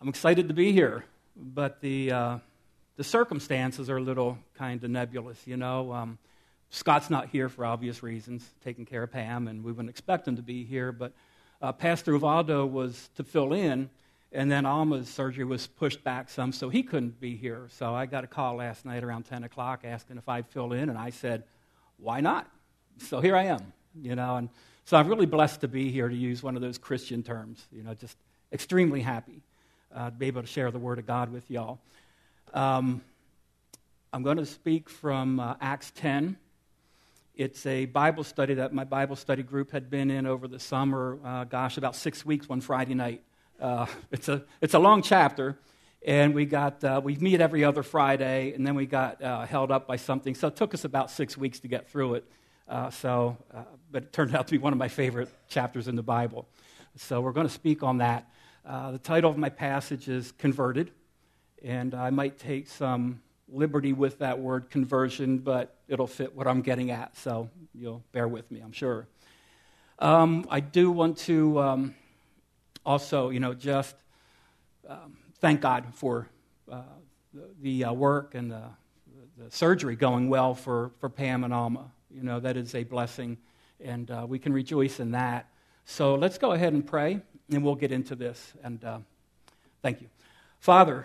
I'm excited to be here, but the circumstances are a little kind of nebulous, you know. Scott's not here for obvious reasons, taking care of Pam, and we wouldn't expect him to be here, but Pastor Uvaldo was to fill in, and then Alma's surgery was pushed back some, so he couldn't be here. So I got a call last night around 10 o'clock asking if I'd fill in, and I said, why not? So here I am, you know, and so I'm really blessed to be here, to use one of those Christian terms, you know, just extremely happy to be able to share the Word of God with y'all. I'm going to speak from Acts 10. It's a Bible study that my Bible study group had been in over the summer, about 6 weeks, one Friday night. It's a long chapter, and we meet every other Friday, and then we got held up by something, so it took us about 6 weeks to get through it. But it turned out to be one of my favorite chapters in the Bible. So we're going to speak on that. The title of my passage is Converted, and I might take some liberty with that word conversion, but it'll fit what I'm getting at, so you'll bear with me, I'm sure. I do want to also, you know, just thank God for the work and the surgery going well for Pam and Alma. You know, that is a blessing, and we can rejoice in that. So let's go ahead and pray, and we'll get into this. And thank you. Father,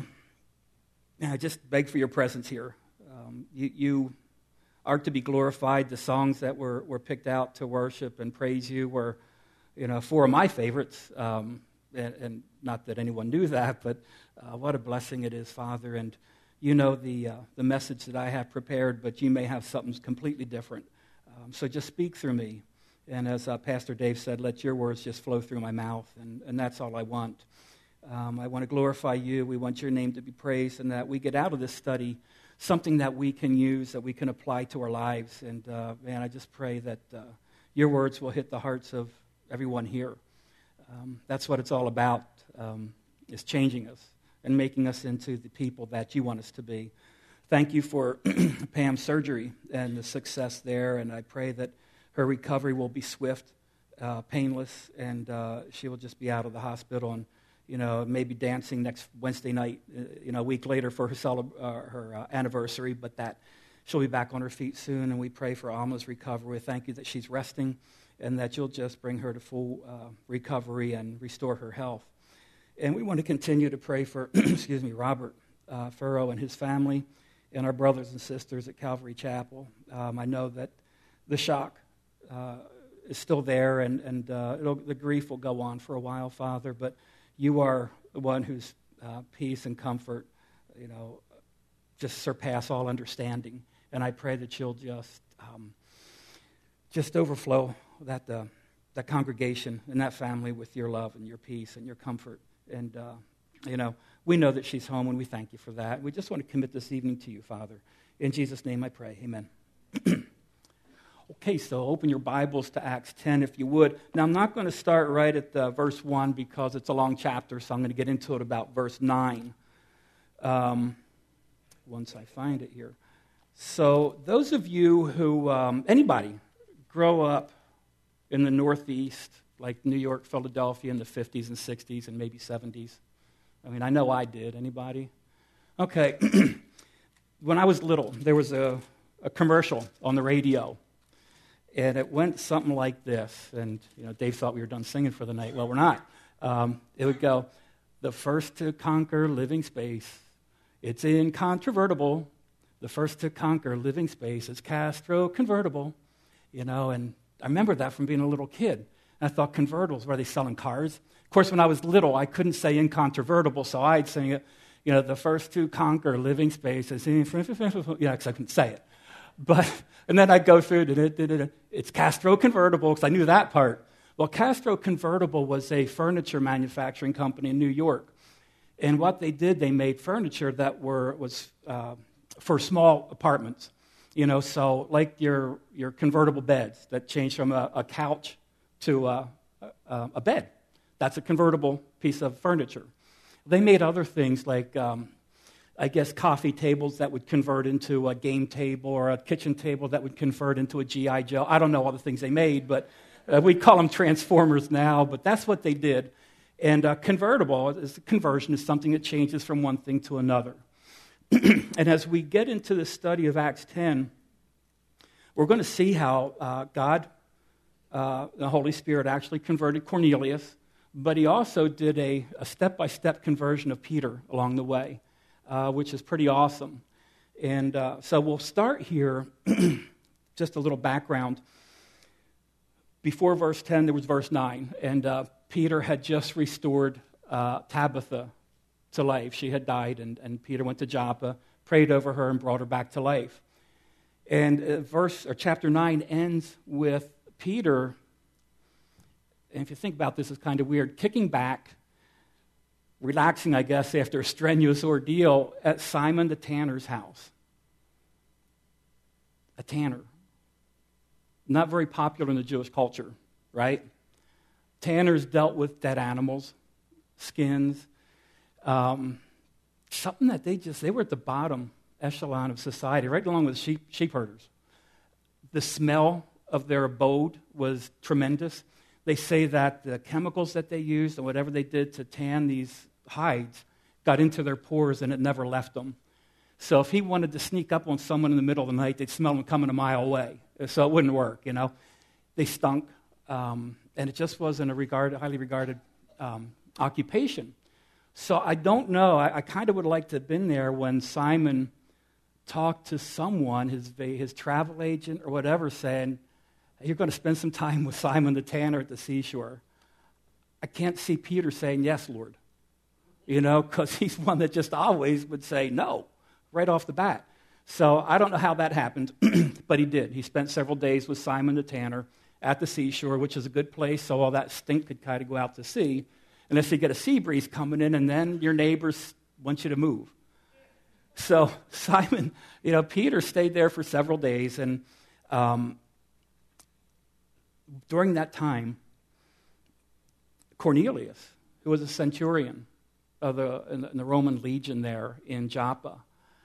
I just beg for your presence here. You are to be glorified. The songs that were picked out to worship and praise you were, you know, four of my favorites. And not that anyone knew that, but what a blessing it is, Father. And you know the message that I have prepared, but you may have something completely different. So just speak through me. And as Pastor Dave said, let your words just flow through my mouth, and that's all I want. I want to glorify you. We want your name to be praised, and that we get out of this study something that we can use, that we can apply to our lives. And, man, I just pray that your words will hit the hearts of everyone here. That's what it's all about, is changing us and making us into the people that you want us to be. Thank you for Pam's surgery and the success there, and I pray that her recovery will be swift, painless, and she will just be out of the hospital and, you know, maybe dancing next Wednesday night, you know, a week later for her anniversary, but that she'll be back on her feet soon, and we pray for Alma's recovery. Thank you that she's resting and that you'll just bring her to full recovery and restore her health. And we want to continue to pray for, Robert Furrow and his family and our brothers and sisters at Calvary Chapel. I know that the shock is still there, and the grief will go on for a while, Father, but you are the one whose peace and comfort, you know, just surpass all understanding. And I pray that you'll just overflow that congregation and that family with your love and your peace and your comfort. And, you know, we know that she's home, and we thank you for that. We just want to commit this evening to you, Father. In Jesus' name I pray. Amen. Okay, so open your Bibles to Acts 10 if you would. Now, I'm not going to start right at verse 1 because it's a long chapter, so I'm going to get into it about verse 9 once I find it here. So those of you who, anybody, grow up in the Northeast, like New York, Philadelphia in the 50s and 60s and maybe 70s? I mean, I know I did. Anybody? Okay. When I was little, there was a commercial on the radio. And it went something like this. And, you know, Dave thought we were done singing for the night. Well, we're not. It would go, the first to conquer living space. It's incontrovertible. The first to conquer living space is Castro convertible. You know, and I remember that from being a little kid. And I thought convertibles, were they selling cars? Of course, when I was little, I couldn't say incontrovertible, so I'd sing it, you know, the first to conquer living space is, because I couldn't say it. And then I'd go through, it's Castro Convertible, because I knew that part. Well, Castro Convertible was a furniture manufacturing company in New York. And what they did, they made furniture that was for small apartments. You know, so like your convertible beds that change from a couch to a bed. That's a convertible piece of furniture. They made other things like I guess, coffee tables that would convert into a game table, or a kitchen table that would convert into a G.I. Joe. I don't know all the things they made, but we call them transformers now, but that's what they did. And convertible is conversion is something that changes from one thing to another. And as we get into the study of Acts 10, we're going to see how God, the Holy Spirit, actually converted Cornelius, but he also did a step-by-step conversion of Peter along the way, which is pretty awesome. And so we'll start here, just a little background. Before verse 10, there was verse 9, and Peter had just restored Tabitha to life. She had died, and Peter went to Joppa, prayed over her, and brought her back to life. And chapter 9 ends with Peter, and if you think about this, it's kind of weird, kicking back, relaxing, I guess, after a strenuous ordeal at Simon the tanner's house. A tanner. Not very popular in the Jewish culture, right? Tanners dealt with dead animals, skins, something that they were at the bottom echelon of society, right along with sheep herders. The smell of their abode was tremendous. They say that the chemicals that they used and whatever they did to tan these hides got into their pores and it never left them. So if he wanted to sneak up on someone in the middle of the night, they'd smell him coming a mile away. So it wouldn't work, you know. They stunk, and it just wasn't a highly regarded occupation. So I don't know. I kind of would like to have been there when Simon talked to someone, his travel agent or whatever, saying, "You're going to spend some time with Simon the tanner at the seashore." I can't see Peter saying, "Yes, Lord," you know, because he's one that just always would say no right off the bat. So I don't know how that happened, but he did. He spent several days with Simon the tanner at the seashore, which is a good place so all that stink could kind of go out to sea, unless you get a sea breeze coming in and then your neighbors want you to move. So Simon, Peter stayed there for several days, and during that time, Cornelius, who was a centurion in the Roman legion there in Joppa,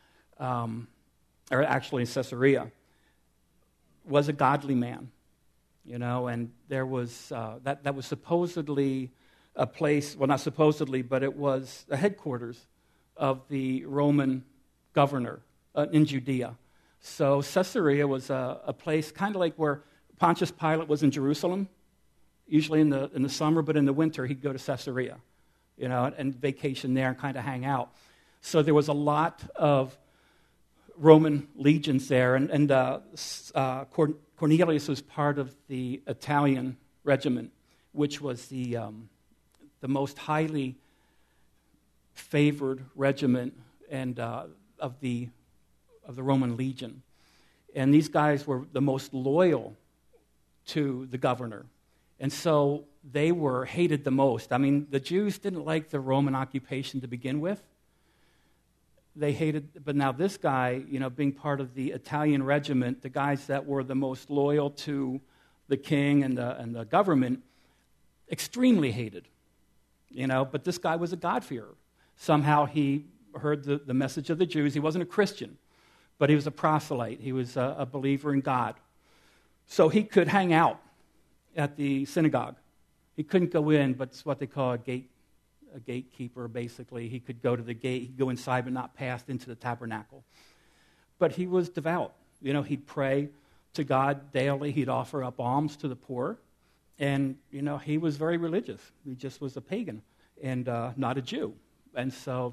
or actually in Caesarea, was a godly man, and there was that was supposedly a place, well, not supposedly, but it was the headquarters of the Roman governor in Judea. So Caesarea was a place kind of like where Pontius Pilate was in Jerusalem, usually in the summer, but in the winter he'd go to Caesarea, and vacation there and kind of hang out. So there was a lot of Roman legions there, and Cornelius was part of the Italian regiment, which was the most highly favored regiment and of the Roman legion. And these guys were the most loyal to the governor. And so they were hated the most. I mean, the Jews didn't like the Roman occupation to begin with. They hated, but now this guy, being part of the Italian regiment, the guys that were the most loyal to the king and the government, extremely hated. But this guy was a God-fearer. Somehow he heard the message of the Jews. He wasn't a Christian, but he was a proselyte. He was a believer in God. So he could hang out at the synagogue. He couldn't go in, but it's what they call a gatekeeper, basically. He could go to the gate, he'd go inside, but not past into the tabernacle. But he was devout. He'd pray to God daily. He'd offer up alms to the poor. And, he was very religious. He just was a pagan and not a Jew. And so,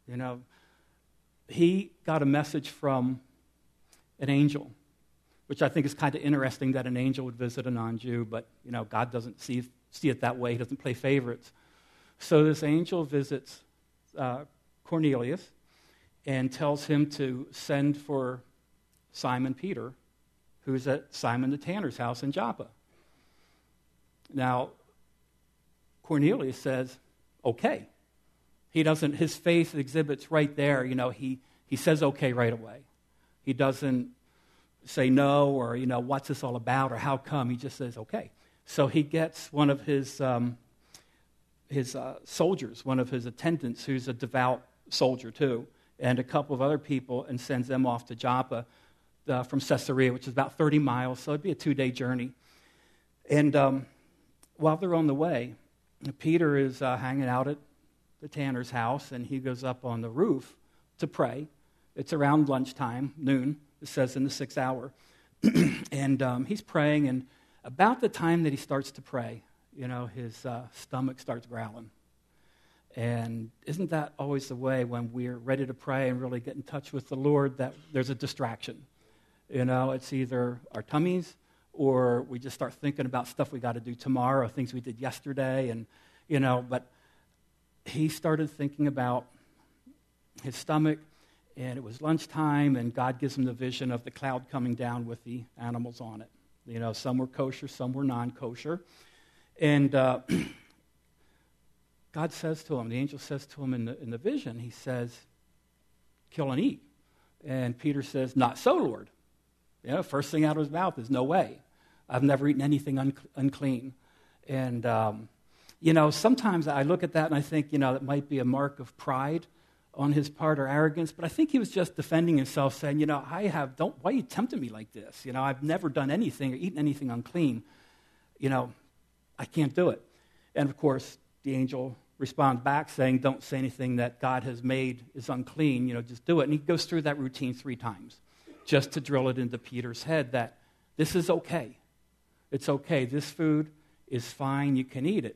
he got a message from an angel, which I think is kind of interesting that an angel would visit a non-Jew, but, God doesn't see it that way. He doesn't play favorites. So this angel visits Cornelius and tells him to send for Simon Peter, who's at Simon the tanner's house in Joppa. Now, Cornelius says, okay. His faith exhibits right there, he says okay right away. He doesn't say no or, what's this all about or how come. He just says okay. So he gets one of his soldiers, one of his attendants, who's a devout soldier too, and a couple of other people, and sends them off to Joppa from Caesarea, which is about 30 miles, so it'd be a 2-day journey. And while they're on the way, Peter is hanging out at the tanner's house, and he goes up on the roof to pray. It's around lunchtime, noon, it says in the 6th hour. And he's praying, and about the time that he starts to pray, his stomach starts growling. And isn't that always the way when we're ready to pray and really get in touch with the Lord, that there's a distraction? It's either our tummies, or we just start thinking about stuff we got to do tomorrow, things we did yesterday. And, but he started thinking about his stomach, and it was lunchtime, and God gives him the vision of the cloud coming down with the animals on it. Some were kosher, some were non-kosher. And God says to him, the angel says to him in the vision, he says, kill and eat. And Peter says, not so, Lord. First thing out of his mouth is, no way. I've never eaten anything unclean. And, sometimes I look at that and I think, that might be a mark of pride on his part, or arrogance, but I think he was just defending himself, saying, why are you tempting me like this? I've never done anything or eaten anything unclean. I can't do it. And of course, the angel responds back saying, don't say anything that God has made is unclean, just do it. And he goes through that routine 3 times just to drill it into Peter's head that this is okay. It's okay. This food is fine. You can eat it.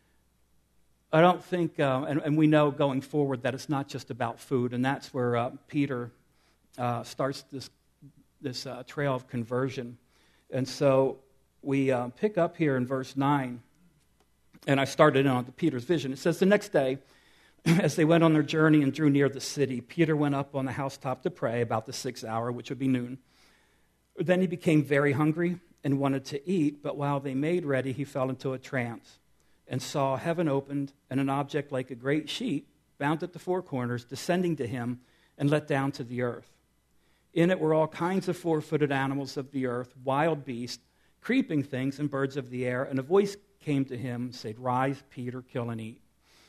I don't think, and we know going forward that it's not just about food, and that's where Peter starts this trail of conversion. And so we pick up here in verse 9, and I started on Peter's vision. It says, the next day, as they went on their journey and drew near the city, Peter went up on the housetop to pray about the 6th hour, which would be noon. Then he became very hungry and wanted to eat, but while they made ready, he fell into a trance and saw heaven opened and an object like a great sheet bound at the 4 corners descending to him and let down to the earth. In it were all kinds of 4-footed animals of the earth, wild beasts, creeping things, and birds of the air. And a voice came to him and said, rise, Peter, kill and eat.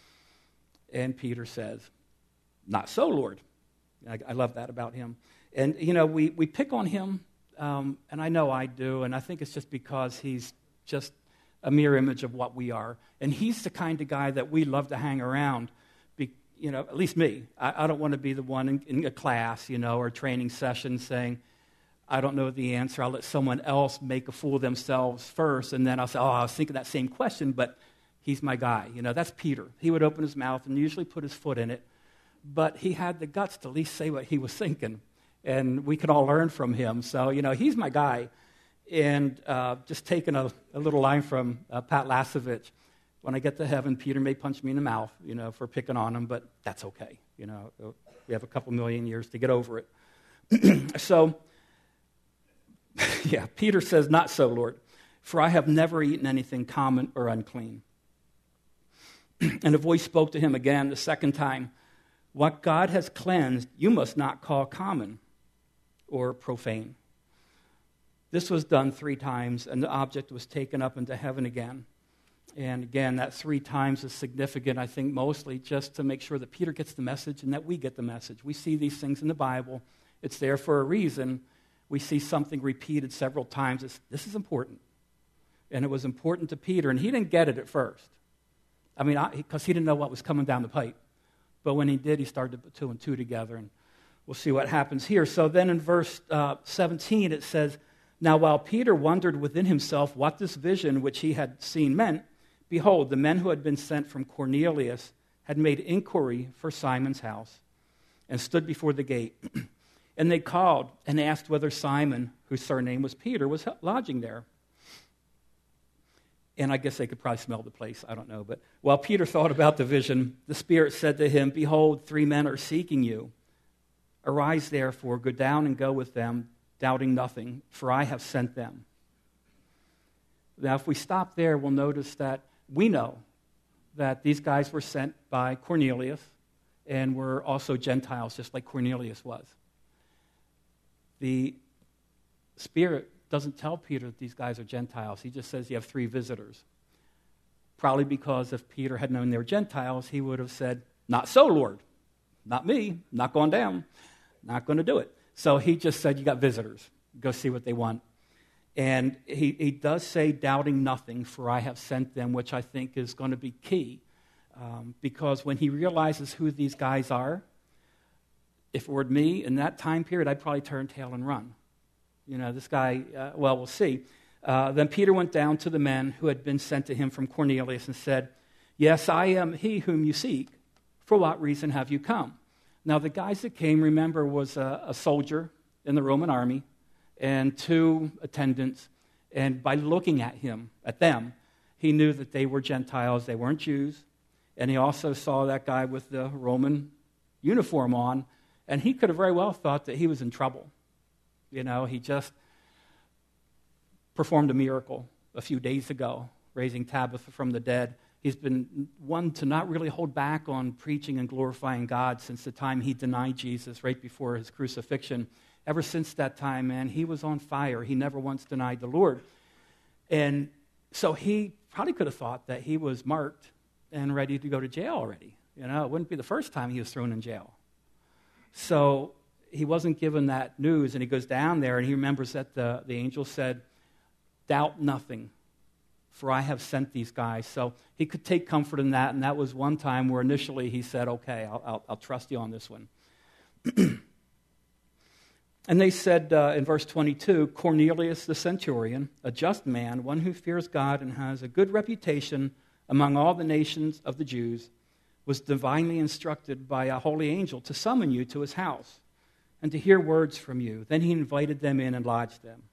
And Peter says, not so, Lord. I love that about him. And, we pick on him, and I know I do, and I think it's just because he's just a mirror image of what we are. And he's the kind of guy that we love to hang around, at least me. I don't want to be the one in a class, or training session saying, I don't know the answer. I'll let someone else make a fool of themselves first, and then I'll say, I was thinking that same question, but he's my guy. That's Peter. He would open his mouth and usually put his foot in it, but he had the guts to at least say what he was thinking, and we could all learn from him. So, he's my guy. And just taking a little line from Pat Lasovich, when I get to heaven, Peter may punch me in the mouth, for picking on him, but that's okay. We have a couple million years to get over it. So, yeah, Peter says, not so, Lord, for I have never eaten anything common or unclean. And a voice spoke to him again the second time, what God has cleansed, you must not call common or profane. This was done 3 times, and the object was taken up into heaven again. And again, that 3 times is significant, I think, mostly just to make sure that Peter gets the message and that we get the message. We see these things in the Bible. It's there for a reason. We see something repeated several times. This is important. And it was important to Peter, and he didn't get it at first. Because he didn't know what was coming down the pipe. But when he did, he started to put 2 and 2 together, and we'll see what happens here. So then in verse 17, it says, now while Peter wondered within himself what this vision which he had seen meant, behold, the men who had been sent from Cornelius had made inquiry for Simon's house and stood before the gate. And they called and asked whether Simon, whose surname was Peter, was lodging there. And I guess they could probably smell the place, I don't know. But while Peter thought about the vision, the Spirit said to him, behold, 3 men are seeking you. Arise, therefore, go down and go with them, doubting nothing, for I have sent them. Now, if we stop there, we'll notice that we know that these guys were sent by Cornelius and were also Gentiles, just like Cornelius was. The Spirit doesn't tell Peter that these guys are Gentiles. He just says you have 3 visitors. Probably because if Peter had known they were Gentiles, he would have said, not so, Lord. Not me. Not going down. Not going to do it. So he just said, you got visitors. Go see what they want. And he does say, doubting nothing, for I have sent them, which I think is going to be key. Because when he realizes who these guys are, if it were me in that time period, I'd probably turn tail and run. This guy, well, we'll see. Then Peter went down to the men who had been sent to him from Cornelius and said, yes, I am he whom you seek. For what reason have you come? Now, the guys that came, remember, was a soldier in the Roman army and 2 attendants. And by looking at them, he knew that they were Gentiles. They weren't Jews. And he also saw that guy with the Roman uniform on. And he could have very well thought that he was in trouble. He just performed a miracle a few days ago, raising Tabitha from the dead. He's been one to not really hold back on preaching and glorifying God since the time he denied Jesus right before his crucifixion. Ever since that time, man, he was on fire. He never once denied the Lord. And so he probably could have thought that he was marked and ready to go to jail already. It wouldn't be the first time he was thrown in jail. So he wasn't given that news, and he goes down there, and he remembers that the angel said, doubt nothing, for I have sent these guys. So he could take comfort in that, and that was one time where initially he said, okay, I'll trust you on this one. And they said in verse 22, Cornelius the centurion, a just man, one who fears God and has a good reputation among all the nations of the Jews, was divinely instructed by a holy angel to summon you to his house and to hear words from you. Then he invited them in and lodged them.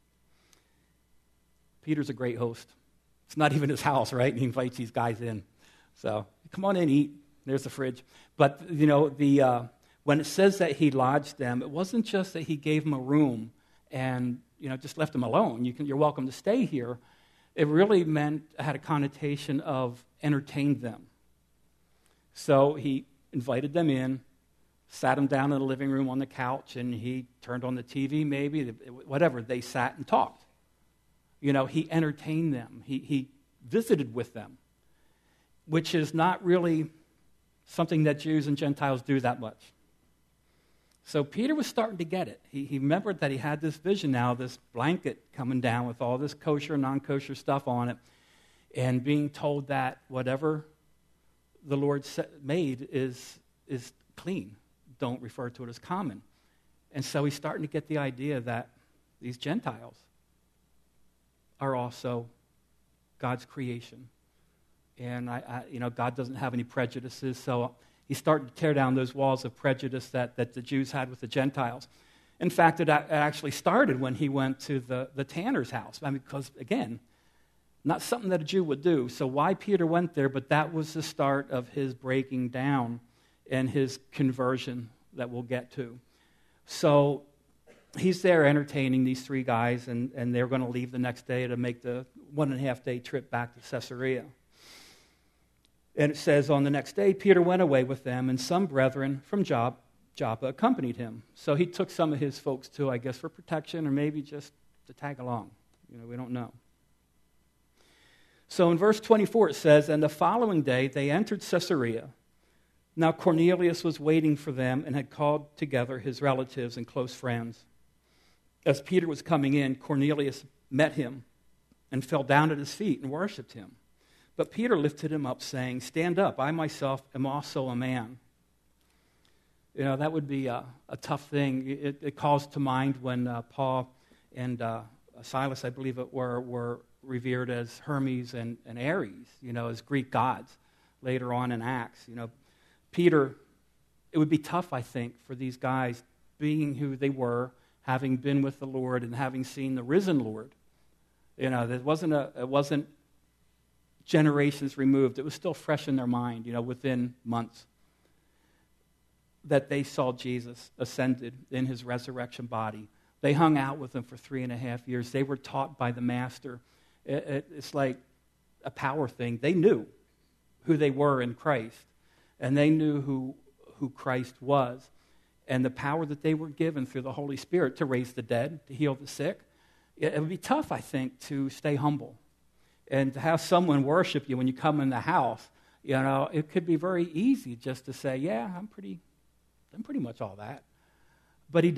Peter's a great host. It's not even his house, right? And he invites these guys in. So come on in, eat. There's the fridge. But, when it says that he lodged them, it wasn't just that he gave them a room and, just left them alone. You're welcome to stay here. It really had a connotation of entertained them. So he invited them in, sat them down in the living room on the couch, and he turned on the TV maybe, whatever. They sat and talked. He entertained them. He visited with them, which is not really something that Jews and Gentiles do that much. So Peter was starting to get it. He remembered that he had this vision now, this blanket coming down with all this kosher, non-kosher stuff on it, and being told that whatever the Lord made is clean. Don't refer to it as common. And so he's starting to get the idea that these Gentiles are also God's creation. And God doesn't have any prejudices, so he's starting to tear down those walls of prejudice that the Jews had with the Gentiles. In fact, it actually started when he went to the tanner's house. Because, again, not something that a Jew would do. So why Peter went there, but that was the start of his breaking down and his conversion that we'll get to. So he's there entertaining these 3 guys, and they're going to leave the next day to make the 1.5-day trip back to Caesarea. And it says, on the next day, Peter went away with them, and some brethren from Joppa accompanied him. So he took some of his folks too, I guess, for protection or maybe just to tag along. We don't know. So in verse 24 it says, and the following day they entered Caesarea. Now Cornelius was waiting for them and had called together his relatives and close friends. As Peter was coming in, Cornelius met him and fell down at his feet and worshipped him. But Peter lifted him up, saying, stand up, I myself am also a man. That would be a tough thing. It calls to mind when Paul and Silas, I believe it were revered as Hermes and Ares, as Greek gods later on in Acts. Peter, it would be tough, I think, for these guys, being who they were, having been with the Lord and having seen the risen Lord. It wasn't generations removed. It was still fresh in their mind, within months, that they saw Jesus ascended in his resurrection body. They hung out with him for 3.5 years. They were taught by the Master. It's like a power thing. They knew who they were in Christ, and they knew who Christ was, and the power that they were given through the Holy Spirit to raise the dead, to heal the sick. It would be tough, I think, to stay humble. And to have someone worship you when you come in the house, it could be very easy just to say, yeah, I'm pretty much all that. But he didn't.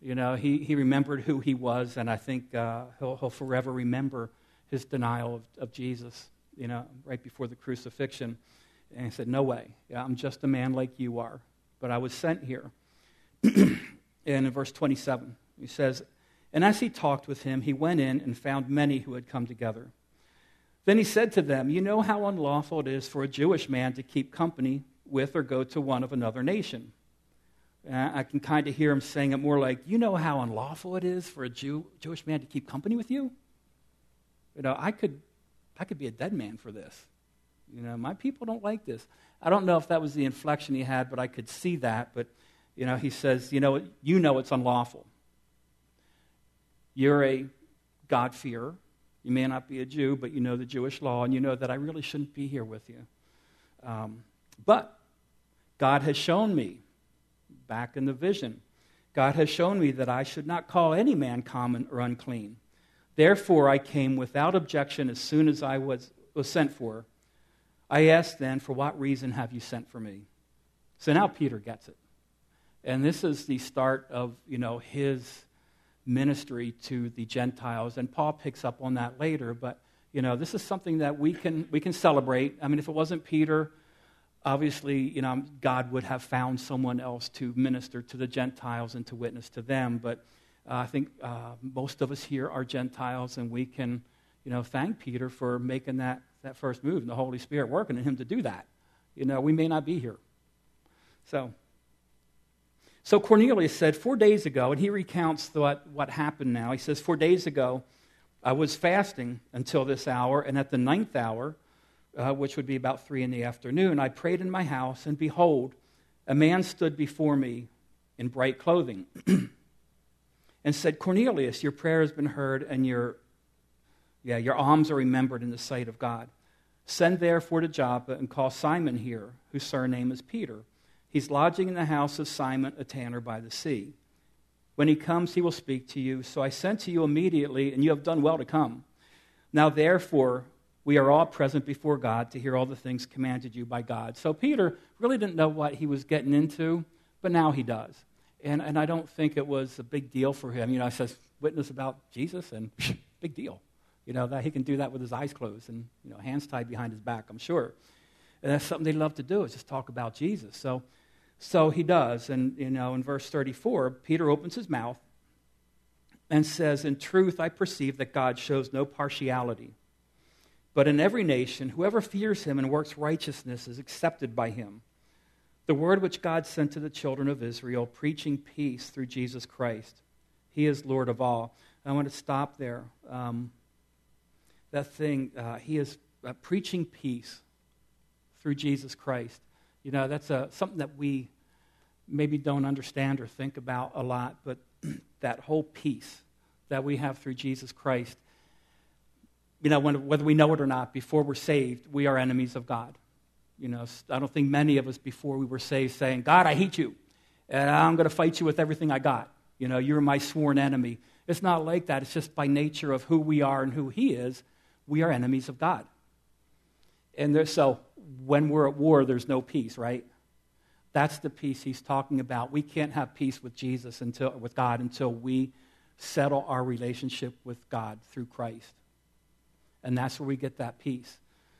You know, he remembered who he was, and I think he'll forever remember his denial of Jesus, you know, right before the crucifixion. And he said, no way. Yeah, I'm just a man like you are, but I was sent here. And in verse 27, he says, and as he talked with him, he went in and found many who had come together. Then he said to them, you know how unlawful it is for a Jewish man to keep company with or go to one of another nation. I can kind of hear him saying it more like, you know how unlawful it is for a Jewish man to keep company with you? You know, I could be a dead man for this. You know, my people don't like this. I don't know if that was the inflection he had, but I could see that. But, you know, he says, you know it's unlawful. You're a God-fearer. You may not be a Jew, but you know the Jewish law, and you know that I really shouldn't be here with you. But God has shown me, back in the vision, God has shown me that I should not call any man common or unclean. Therefore, I came without objection as soon as I was sent for. I asked then, for what reason have you sent for me? So now Peter gets it. And this is the start of, you know, his ministry to the Gentiles. And Paul picks up on that later. But, you know, this is something that we can celebrate. I mean, if it wasn't Peter, obviously, you know, God would have found someone else to minister to the Gentiles and to witness to them. But I think most of us here are Gentiles, and we can, you know, thank Peter for making that first move and the Holy Spirit working in him to do that. You know, we may not be here. So Cornelius said, 4 days ago, and he recounts what happened now. He says, 4 days ago, I was fasting until this hour, and at the 9th hour, which would be about 3 p.m, I prayed in my house, and behold, a man stood before me in bright clothing and said, Cornelius, your prayer has been heard, and your alms are remembered in the sight of God. Send therefore to Joppa and call Simon here, whose surname is Peter. He's lodging in the house of Simon, a tanner by the sea. When he comes, he will speak to you. So I sent to you immediately, and you have done well to come. Now therefore, we are all present before God to hear all the things commanded you by God. So Peter really didn't know what he was getting into, but now he does. And I don't think it was a big deal for him. You know, he says, witness about Jesus, and big deal. You know, that he can do that with his eyes closed and, you know, hands tied behind his back, I'm sure. And that's something they love to do, is just talk about Jesus. So he does. And, you know, in verse 34, Peter opens his mouth and says, in truth, I perceive that God shows no partiality. But in every nation, whoever fears him and works righteousness is accepted by him. The word which God sent to the children of Israel, preaching peace through Jesus Christ. He is Lord of all. I want to stop there. He is preaching peace through Jesus Christ. You know, that's something that we maybe don't understand or think about a lot, but that whole peace that we have through Jesus Christ, you know, whether we know it or not, before we're saved, we are enemies of God. You know, I don't think many of us before we were saved saying, God, I hate you, and I'm going to fight you with everything I got. You know, you're my sworn enemy. It's not like that. It's just by nature of who we are and who he is, we are enemies of God. And so when we're at war, there's no peace, right? That's the peace he's talking about. We can't have peace with Jesus with God until we settle our relationship with God through Christ. And that's where we get that peace.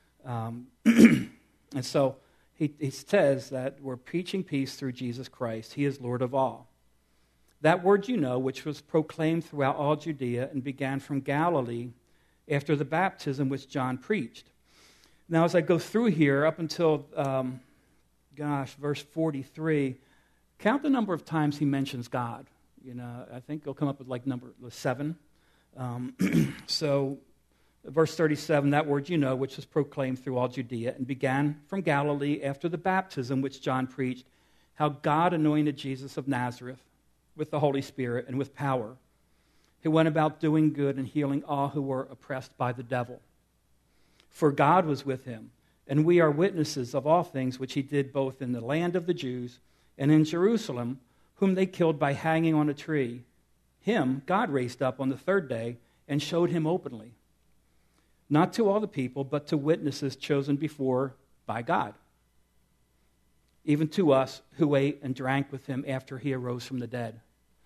And so he says that we're preaching peace through Jesus Christ. He is Lord of all. That word you know, which was proclaimed throughout all Judea and began from Galilee after the baptism which John preached. Now, as I go through here, up until, verse 43, count the number of times he mentions God. You know, I think he'll come up with like number 7. So, verse 37, that word you know, which was proclaimed through all Judea and began from Galilee after the baptism which John preached, how God anointed Jesus of Nazareth with the Holy Spirit and with power, who went about doing good and healing all who were oppressed by the devil. For God was with him, and we are witnesses of all things which he did both in the land of the Jews and in Jerusalem, whom they killed by hanging on a tree. Him God raised up on the 3rd day and showed him openly, not to all the people, but to witnesses chosen before by God, even to us who ate and drank with him after he arose from the dead.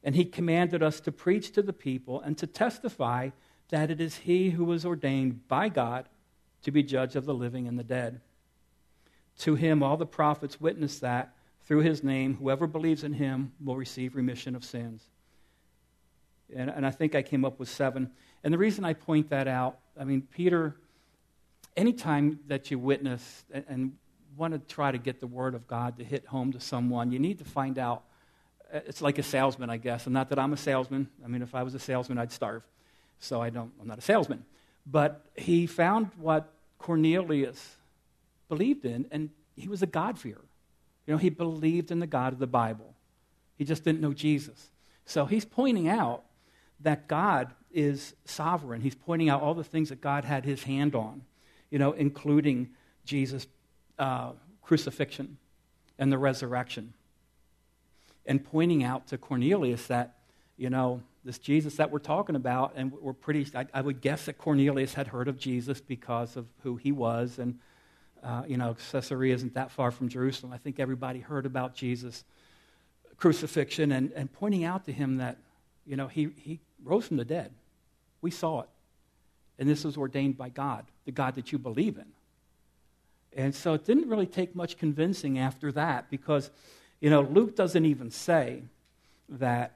And he commanded us to preach to the people and to testify that it is he who was ordained by God to be judge of the living and the dead. To him all the prophets witness that through his name, whoever believes in him will receive remission of sins. And I think I came up with 7. And the reason I point that out, I mean, Peter, anytime that you witness and want to try to get the word of God to hit home to someone, you need to find out. It's like a salesman, I guess. And not that I'm a salesman. I mean, if I was a salesman, I'd starve. So I'm not a salesman. But he found what Cornelius believed in, and he was a God-fearer. You know, he believed in the God of the Bible. He just didn't know Jesus. So he's pointing out that God is sovereign. He's pointing out all the things that God had his hand on, you know, including Jesus' crucifixion and the resurrection. And pointing out to Cornelius that, you know, this Jesus that we're talking about, and we're pretty, I would guess that Cornelius had heard of Jesus because of who he was, and, you know, Caesarea isn't that far from Jerusalem. I think everybody heard about Jesus' crucifixion, and pointing out to him that, you know, he rose from the dead. We saw it. And this was ordained by God, the God that you believe in. And so it didn't really take much convincing after that, because, you know, Luke doesn't even say that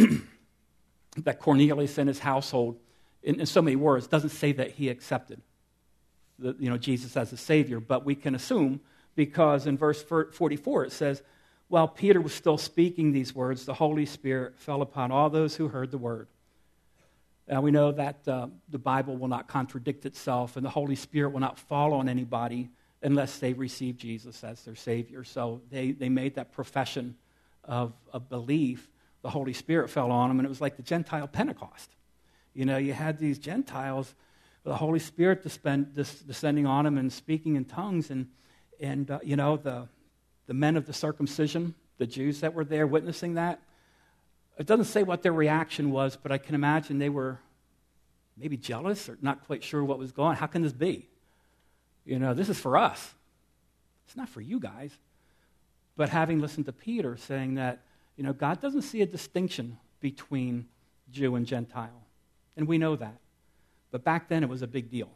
that Cornelius and his household, in so many words, doesn't say that he accepted Jesus as a Savior, but we can assume, because in verse 44 it says, while Peter was still speaking these words, the Holy Spirit fell upon all those who heard the word. Now we know that the Bible will not contradict itself, and the Holy Spirit will not fall on anybody unless they receive Jesus as their Savior. So they made that profession of belief. The Holy Spirit fell on them, and it was like the Gentile Pentecost. You know, you had these Gentiles, the Holy Spirit descending on them and speaking in tongues, and you know, the men of the circumcision, the Jews that were there witnessing that. It doesn't say what their reaction was, but I can imagine they were maybe jealous or not quite sure what was going on. How can this be? You know, this is for us. It's not for you guys. But having listened to Peter saying that, you know, God doesn't see a distinction between Jew and Gentile. And we know that. But back then it was a big deal.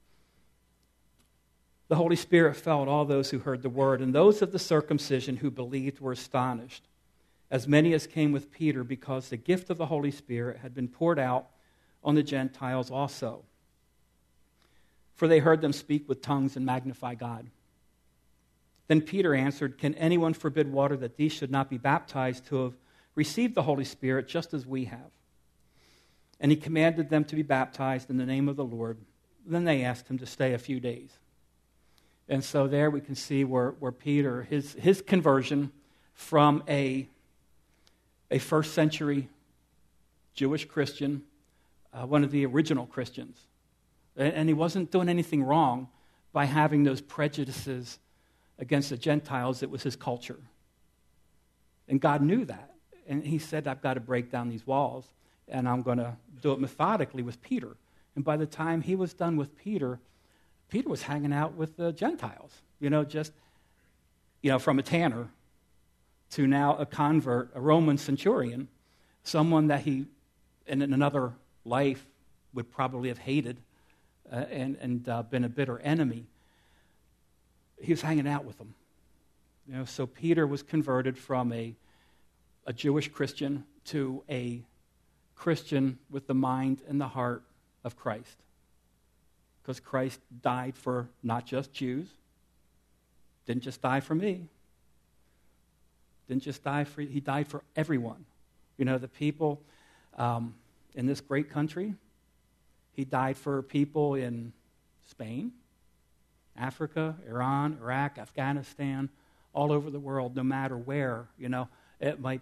The Holy Spirit fell on all those who heard the word, and those of the circumcision who believed were astonished, as many as came with Peter, because the gift of the Holy Spirit had been poured out on the Gentiles also. For they heard them speak with tongues and magnify God. Then Peter answered, can anyone forbid water that these should not be baptized to have received the Holy Spirit just as we have? And he commanded them to be baptized in the name of the Lord. Then they asked him to stay a few days. And so there we can see where Peter, his conversion from a first century Jewish Christian, one of the original Christians. And he wasn't doing anything wrong by having those prejudices against the Gentiles. It was his culture. And God knew that. And he said, I've got to break down these walls, and I'm going to do it methodically with Peter. And by the time he was done with Peter, Peter was hanging out with the Gentiles, you know, just, you know, from a tanner to now a convert, a Roman centurion, someone that he, in another life, would probably have hated and been a bitter enemy. He was hanging out with them. You know, so Peter was converted from a Jewish Christian to a Christian with the mind and the heart of Christ. Because Christ died for not just Jews, didn't just die for me, he died for everyone. You know, the people in this great country. He died for people in Spain, Africa, Iran, Iraq, Afghanistan, all over the world, no matter where, you know, it might,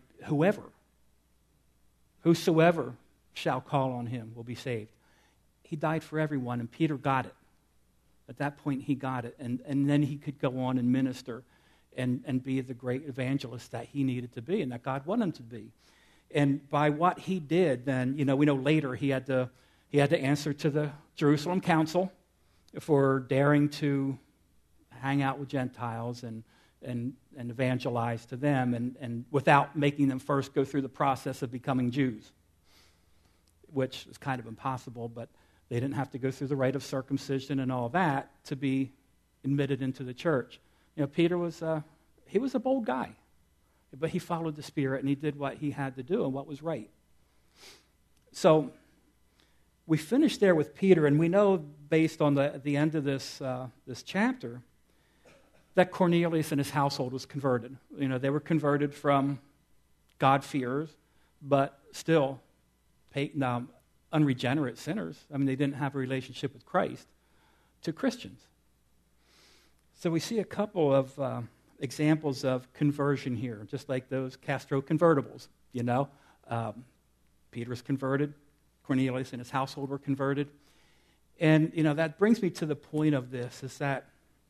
whosoever shall call on him will be saved. He died for everyone, and Peter got it. At that point, he got it, and then he could go on and minister and be the great evangelist that he needed to be and that God wanted him to be. And by what he did, then, you know, we know later he had to answer to the Jerusalem council for daring to hang out with Gentiles and and evangelize to them, and without making them first go through the process of becoming Jews, which is kind of impossible, but they didn't have to go through the rite of circumcision and all that to be admitted into the church. Peter was he was a bold guy, but he followed the Spirit and he did what he had to do and what was right. So we finished there with Peter, and we know based on the end of this chapter that Cornelius and his household was converted. They were converted from God-fearers, but still unregenerate sinners. They didn't have a relationship with Christ, to Christians. So we see a couple of examples of conversion here, just like those Castro convertibles. Peter was converted, Cornelius and his household were converted. And, that brings me to the point of this, is that,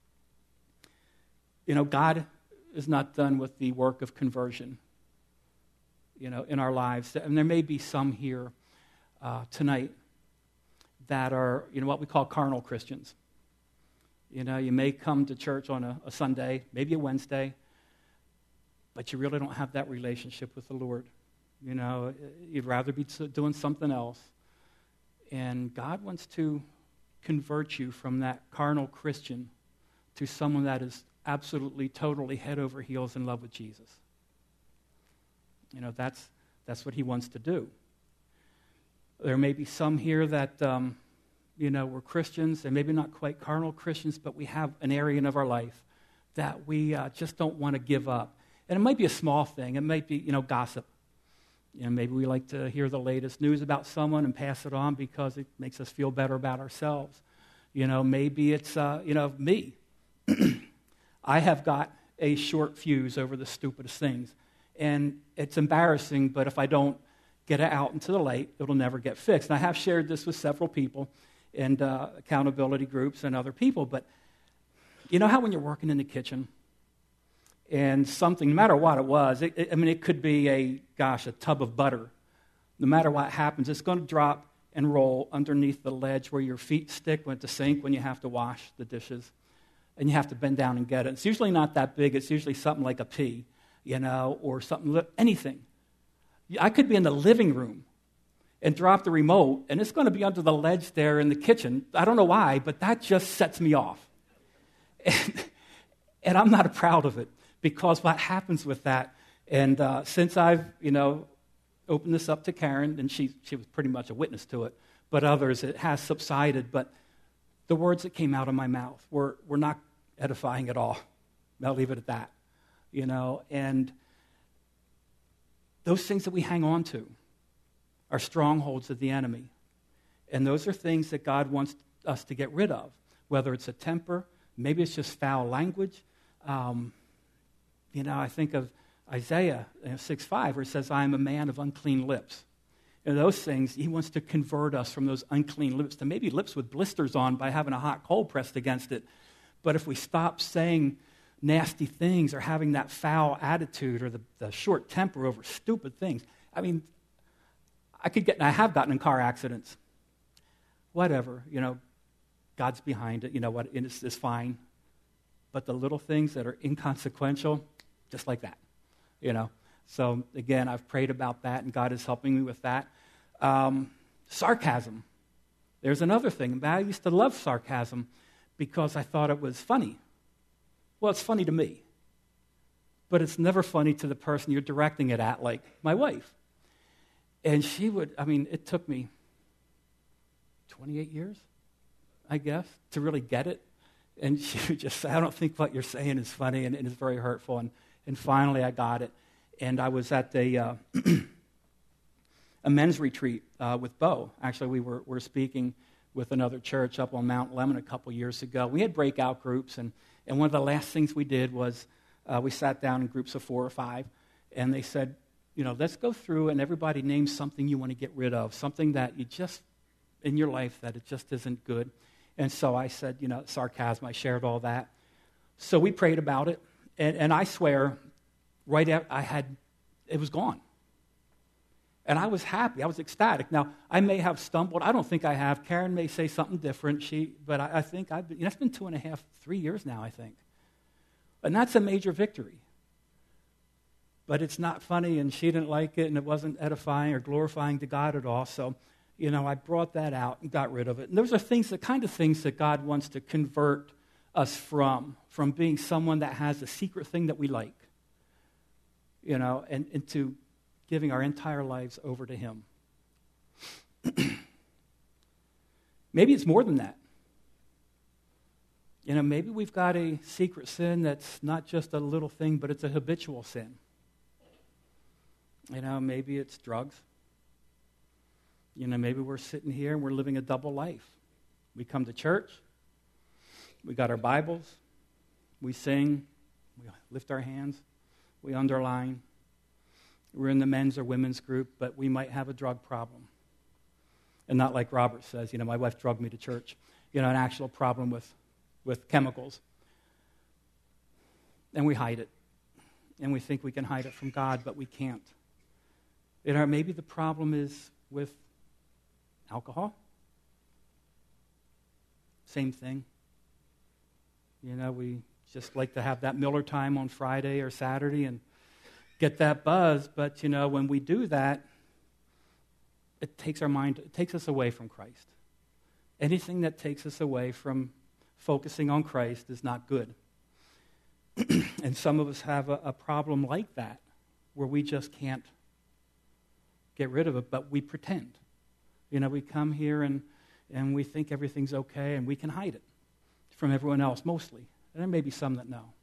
God is not done with the work of conversion, in our lives. And there may be some here tonight that are, what we call carnal Christians. You may come to church on a Sunday, maybe a Wednesday, but you really don't have that relationship with the Lord. You'd rather be doing something else. And God wants to convert you from that carnal Christian to someone that is absolutely, totally head over heels in love with Jesus. That's what he wants to do. There may be some here that, we're Christians, and maybe not quite carnal Christians, but we have an area of our life that we just don't want to give up. And it might be a small thing. It might be, gossip. Maybe we like to hear the latest news about someone and pass it on because it makes us feel better about ourselves. Maybe it's, me. I have got a short fuse over the stupidest things. And it's embarrassing, but if I don't get it out into the light, it'll never get fixed. And I have shared this with several people and accountability groups and other people, but you know how when you're working in the kitchen and something, no matter what it was, it could be a tub of butter. No matter what happens, it's going to drop and roll underneath the ledge where your feet stick at the sink when you have to wash the dishes. And you have to bend down and get it. It's usually not that big. It's usually something like a pea, or something, anything. I could be in the living room and drop the remote, and it's going to be under the ledge there in the kitchen. I don't know why, but that just sets me off. And I'm not proud of it, because what happens with that, and since I've, opened this up to Karen, and she was pretty much a witness to it, but others, it has subsided, but the words that came out of my mouth were not edifying at all. I'll leave it at that, and those things that we hang on to are strongholds of the enemy. And those are things that God wants us to get rid of, whether it's a temper, maybe it's just foul language. I think of Isaiah 6:5, where it says, I am a man of unclean lips. And those things, he wants to convert us from those unclean lips to maybe lips with blisters on by having a hot coal pressed against it. But if we stop saying nasty things or having that foul attitude or the short temper over stupid things, I have gotten in car accidents. Whatever, God's behind it, it's fine. But the little things that are inconsequential, just like that, So, again, I've prayed about that, and God is helping me with that. Sarcasm. There's another thing. I used to love sarcasm because I thought it was funny. Well, it's funny to me. But it's never funny to the person you're directing it at, like my wife. And she would, it took me 28 years, I guess, to really get it. And she would just say, I don't think what you're saying is funny, and it's very hurtful. And finally I got it. And I was at a men's retreat with Bo. Actually, we were speaking with another church up on Mount Lemon a couple years ago. We had breakout groups, and one of the last things we did was we sat down in groups of 4 or 5, and they said, let's go through and everybody name something you want to get rid of, something that you just, in your life, that it just isn't good. And so I said, sarcasm, I shared all that. So we prayed about it, and I swear, right after it was gone. And I was happy. I was ecstatic. Now, I may have stumbled. I don't think I have. Karen may say something different. But I think it's been 2.5, 3 years now, I think. And that's a major victory. But it's not funny, and she didn't like it, and it wasn't edifying or glorifying to God at all. So, I brought that out and got rid of it. And those are the kind of things that God wants to convert us from being someone that has a secret thing that we like, and into giving our entire lives over to Him. Maybe it's more than that. Maybe we've got a secret sin that's not just a little thing, but it's a habitual sin. Maybe it's drugs. Maybe we're sitting here and we're living a double life. We come to church, we got our Bibles, we sing, we lift our hands, we underline. We're in the men's or women's group, but we might have a drug problem. And not like Robert says, my wife drugged me to church. An actual problem with chemicals. And we hide it. And we think we can hide it from God, but we can't. Maybe the problem is with alcohol. Same thing. We just like to have that Miller time on Friday or Saturday and get that buzz, but when we do that, it takes us away from Christ. Anything that takes us away from focusing on Christ is not good. And some of us have a problem like that, where we just can't get rid of it, but we pretend. We come here and we think everything's okay, and we can hide it from everyone else, mostly. And there may be some that know.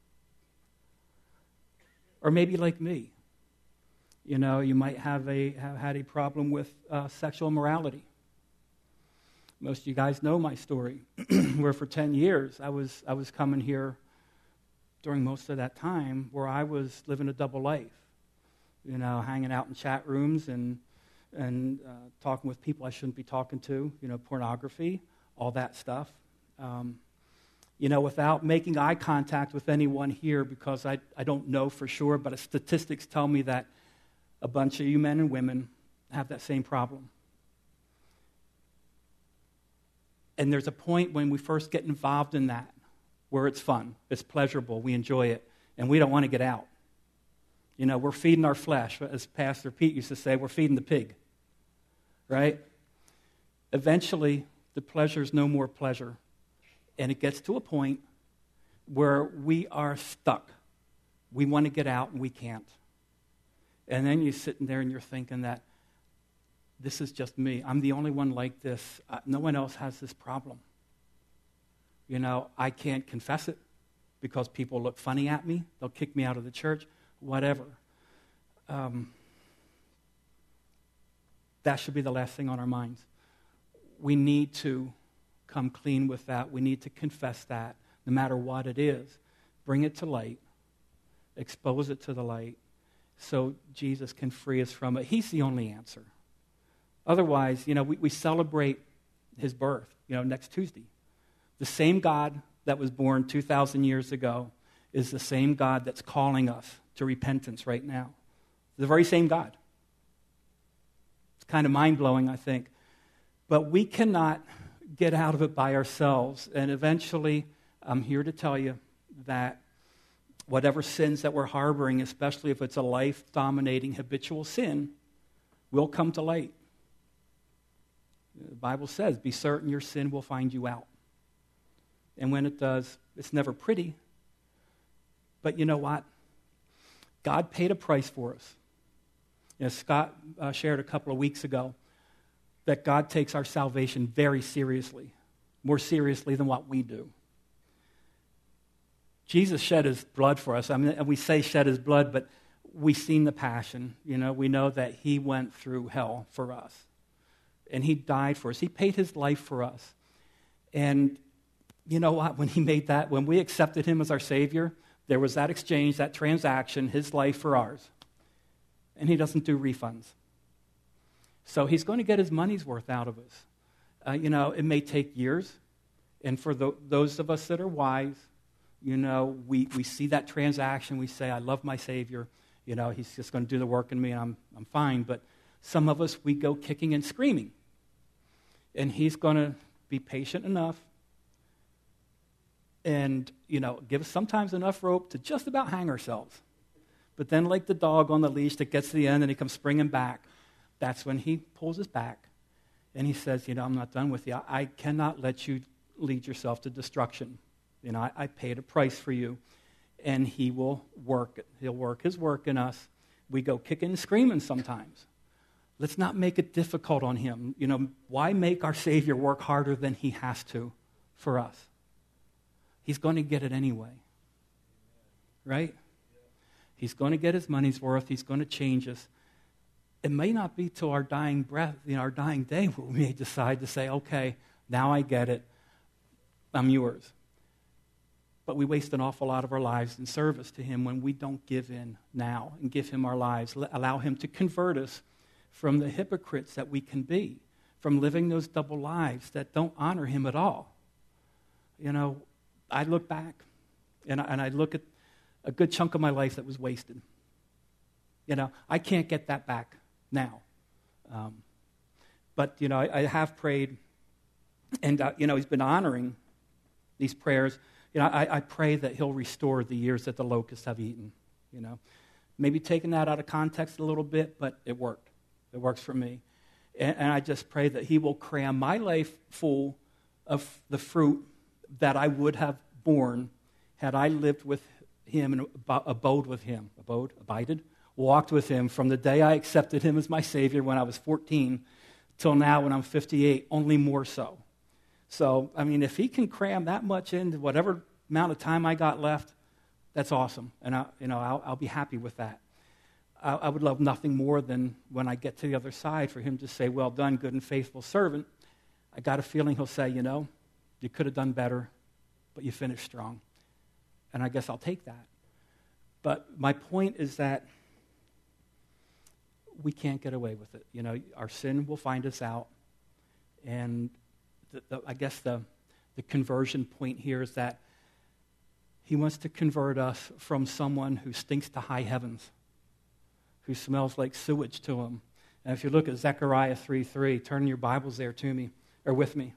Or maybe like me. You might have had a problem with sexual immorality. Most of you guys know my story, where for 10 years I was coming here during most of that time where I was living a double life, hanging out in chat rooms and talking with people I shouldn't be talking to, pornography, all that stuff. Without making eye contact with anyone here, because I don't know for sure, but statistics tell me that a bunch of you men and women have that same problem. And there's a point when we first get involved in that where it's fun, it's pleasurable, we enjoy it, and we don't want to get out. We're feeding our flesh. As Pastor Pete used to say, we're feeding the pig, right? Eventually, the pleasure's no more pleasure, and it gets to a point where we are stuck. We want to get out, and we can't. And then you're sitting there and you're thinking that this is just me. I'm the only one like this. No one else has this problem. I can't confess it because people look funny at me. They'll kick me out of the church, whatever. That should be the last thing on our minds. We need to come clean with that. We need to confess that, no matter what it is. Bring it to light. Expose it to the light so Jesus can free us from it. He's the only answer. Otherwise, we celebrate his birth, next Tuesday. The same God that was born 2,000 years ago is the same God that's calling us to repentance right now. The very same God. It's kind of mind-blowing, I think. But we cannot get out of it by ourselves. And eventually, I'm here to tell you that whatever sins that we're harboring, especially if it's a life-dominating habitual sin, will come to light. The Bible says, be certain your sin will find you out. And when it does, it's never pretty. But you know what? God paid a price for us. Scott shared a couple of weeks ago that God takes our salvation very seriously, more seriously than what we do. Jesus shed his blood for us. And we say shed his blood, but we've seen the passion. We know that he went through hell for us. And he died for us. He paid his life for us. And you know what? When we accepted him as our Savior, there was that exchange, that transaction, his life for ours. And he doesn't do refunds. So he's going to get his money's worth out of us. It may take years. And for those of us that are wise, we see that transaction. We say, I love my Savior. He's just going to do the work in me, and I'm fine. But some of us, we go kicking and screaming. And he's going to be patient enough and, give us sometimes enough rope to just about hang ourselves. But then like the dog on the leash that gets to the end and he comes springing back, that's when he pulls us back. And he says, I'm not done with you. I cannot let you lead yourself to destruction. I paid a price for you. And he will work. He'll work his work in us. We go kicking and screaming sometimes. Let's not make it difficult on him. Why make our Savior work harder than he has to for us? He's going to get it anyway. Right? He's going to get his money's worth. He's going to change us. It may not be till our dying breath, our dying day, where we may decide to say, okay, now I get it. I'm yours. But we waste an awful lot of our lives in service to him when we don't give in now and give him our lives. Allow him to convert us from the hypocrites that we can be, from living those double lives that don't honor him at all. I look back and I look at a good chunk of my life that was wasted. I can't get that back now. But I have prayed, and, he's been honoring these prayers. I pray that he'll restore the years that the locusts have eaten. Maybe taking that out of context a little bit, but it worked. It works for me. And I just pray that he will cram my life full of the fruit that I would have borne had I lived with him and abode with him. Abided? Walked with him from the day I accepted him as my Savior when I was 14 till now when I'm 58, only more so. So, if he can cram that much into whatever amount of time I got left, that's awesome. And I'll be happy with that. I would love nothing more than when I get to the other side for him to say, well done, good and faithful servant. I got a feeling he'll say, you could have done better, but you finished strong. And I guess I'll take that. But my point is that we can't get away with it. Our sin will find us out. And I guess the conversion point here is that he wants to convert us from someone who stinks to high heavens, who smells like sewage to him. And if you look at Zechariah 3:3, turn your Bibles there to me, or with me.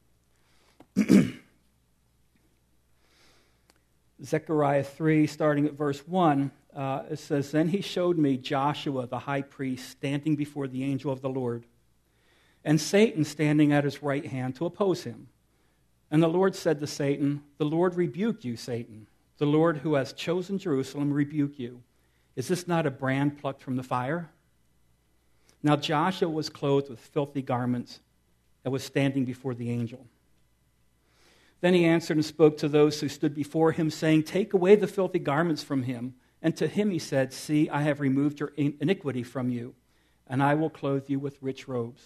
Zechariah 3, starting at verse 1, it says, Then he showed me Joshua the high priest standing before the angel of the Lord, and Satan standing at his right hand to oppose him. And the Lord said to Satan, The Lord rebuke you, Satan. The Lord who has chosen Jerusalem rebuke you. Is this not a brand plucked from the fire? Now Joshua was clothed with filthy garments and was standing before the angel. Then he answered and spoke to those who stood before him, saying, Take away the filthy garments from him. And to him he said, See, I have removed your iniquity from you, and I will clothe you with rich robes.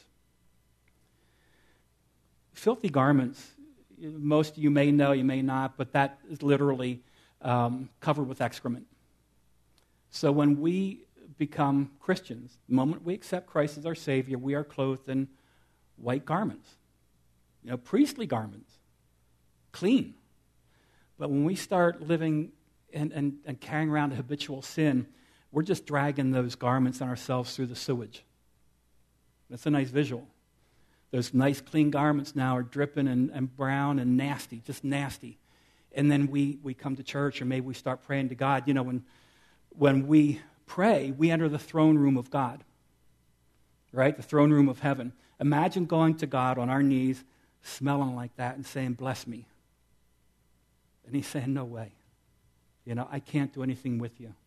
Filthy garments, most of you may know, you may not, but that is literally covered with excrement. So when we become Christians, the moment we accept Christ as our Savior, we are clothed in white garments, priestly garments, clean. But when we start living and carrying around a habitual sin, we're just dragging those garments and ourselves through the sewage. That's a nice visual. Those nice clean garments now are dripping and brown and nasty, just nasty. And then we come to church, or maybe we start praying to God. When we pray, we enter the throne room of God, right? The throne room of heaven. Imagine going to God on our knees, smelling like that and saying, Bless me. And he's saying, no way. I can't do anything with you.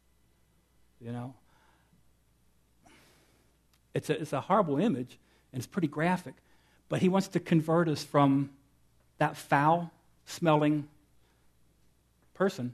It's a horrible image, and it's pretty graphic. But he wants to convert us from that foul-smelling person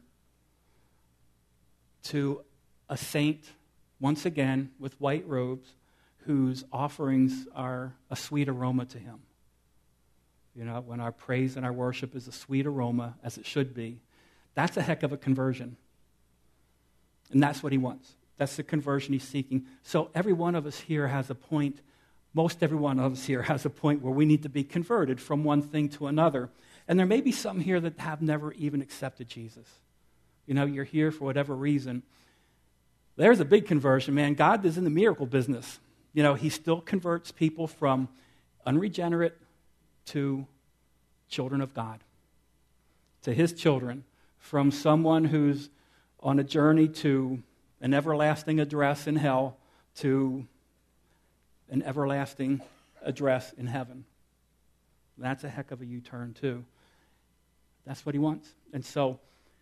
to a saint, once again, with white robes, whose offerings are a sweet aroma to him. When our praise and our worship is a sweet aroma, as it should be, that's a heck of a conversion. And that's what he wants. That's the conversion he's seeking. So every one of us here has a point, most every one of us here has a point where we need to be converted from one thing to another. And there may be some here that have never even accepted Jesus. You're here for whatever reason. There's a big conversion, man. God is in the miracle business. He still converts people from unregenerate to children of God, to his children from someone who's on a journey to an everlasting address in hell to an everlasting address in heaven. That's a heck of a U-turn, too. That's what he wants. And so,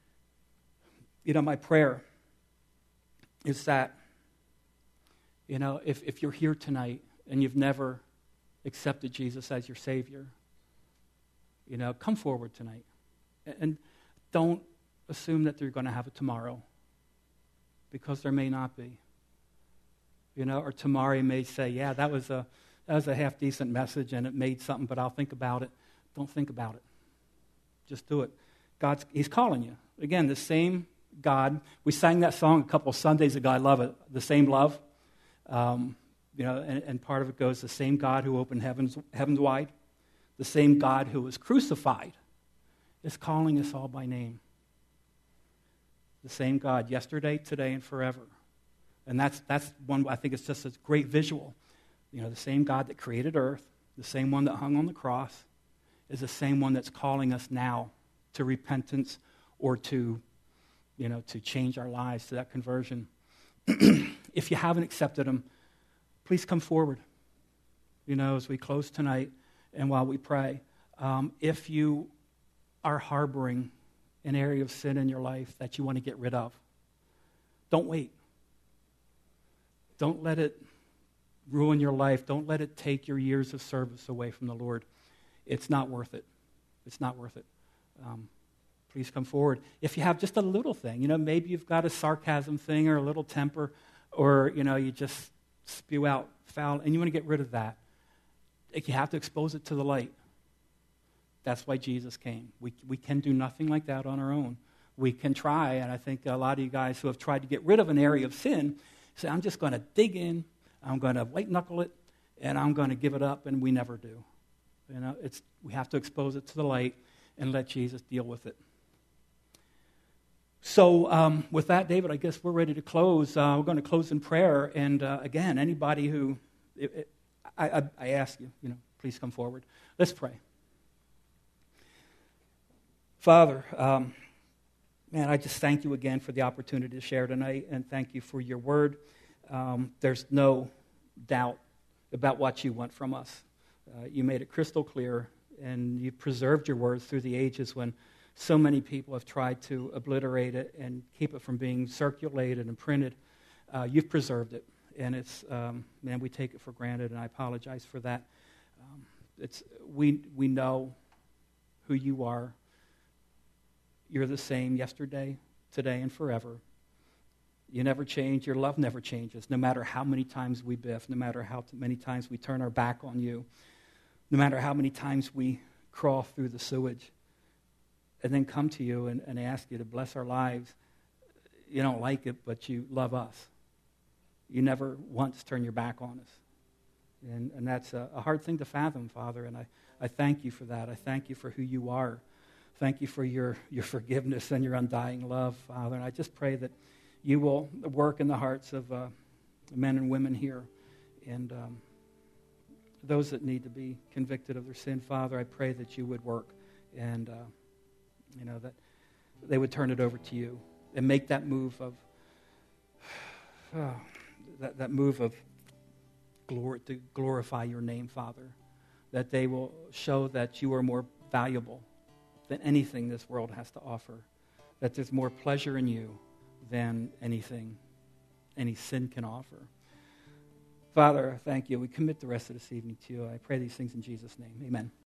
my prayer is that, if you're here tonight and you've never accepted Jesus as your Savior, come forward tonight. And don't assume that they're going to have it tomorrow, because there may not be. Or tomorrow you may say, yeah, that was a half-decent message and it made something, but I'll think about it. Don't think about it. Just do it. He's calling you. Again, the same God. We sang that song a couple of Sundays ago. I love it. The same love. And part of it goes, the same God who opened heavens wide, the same God who was crucified is calling us all by name. The same God, yesterday, today, and forever. And that's one, I think it's just a great visual. The same God that created earth, the same one that hung on the cross, is the same one that's calling us now to repentance or to change our lives, to that conversion. If you haven't accepted him, please come forward, as we close tonight and while we pray. If you are harboring an area of sin in your life that you want to get rid of, don't wait. Don't let it ruin your life. Don't let it take your years of service away from the Lord. It's not worth it. It's not worth it. Please come forward. If you have just a little thing, maybe you've got a sarcasm thing or a little temper, or, you just spew out foul, and you want to get rid of that, you have to expose it to the light. That's why Jesus came. We can do nothing like that on our own. We can try, and I think a lot of you guys who have tried to get rid of an area of sin say, I'm just going to dig in, I'm going to white-knuckle it, and I'm going to give it up, and we never do. We have to expose it to the light and let Jesus deal with it. So with that, David, I guess we're ready to close. We're going to close in prayer, and again, anybody who, I ask you, please come forward. Let's pray. Father, I just thank you again for the opportunity to share tonight, and thank you for your word. There's no doubt about what you want from us. You made it crystal clear, and you preserved your words through the ages when so many people have tried to obliterate it and keep it from being circulated and printed. You've preserved it, and it's, we take it for granted, and I apologize for that. We know who you are. You're the same yesterday, today, and forever. You never change. Your love never changes, no matter how many times we biff, no matter how many times we turn our back on you, no matter how many times we crawl through the sewage and then come to you and ask you to bless our lives. You don't like it, but you love us. You never once turn your back on us. And that's a hard thing to fathom, Father, and I thank you for that. I thank you for who you are. Thank you for your forgiveness and your undying love, Father. And I just pray that you will work in the hearts of men and women here and those that need to be convicted of their sin, Father. I pray that you would work and, that they would turn it over to you and make that move of that move of glory to glorify your name, Father. That they will show that you are more valuable than anything this world has to offer, that there's more pleasure in you than anything any sin can offer. Father, thank you. We commit the rest of this evening to you. I pray these things in Jesus' name. Amen.